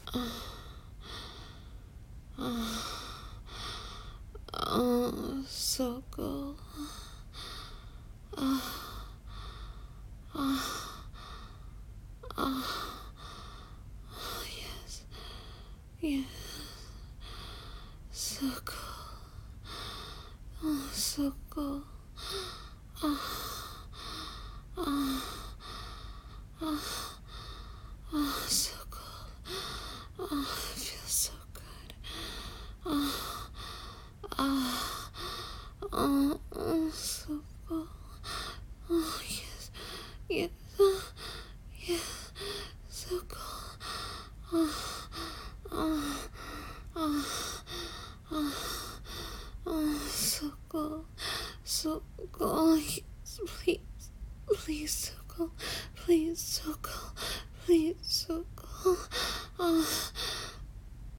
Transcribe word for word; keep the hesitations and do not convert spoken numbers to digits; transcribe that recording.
Oh, so cool. Oh, oh, oh, oh, yes, yes, so cool. Oh, so cool. Oh, oh, oh, oh, so cool. Oh, it feels so good. Oh, oh, oh, oh, so cool. Oh, yes, yes, oh, yes, so cool. Oh, oh, oh, oh, oh, so cool, so cool.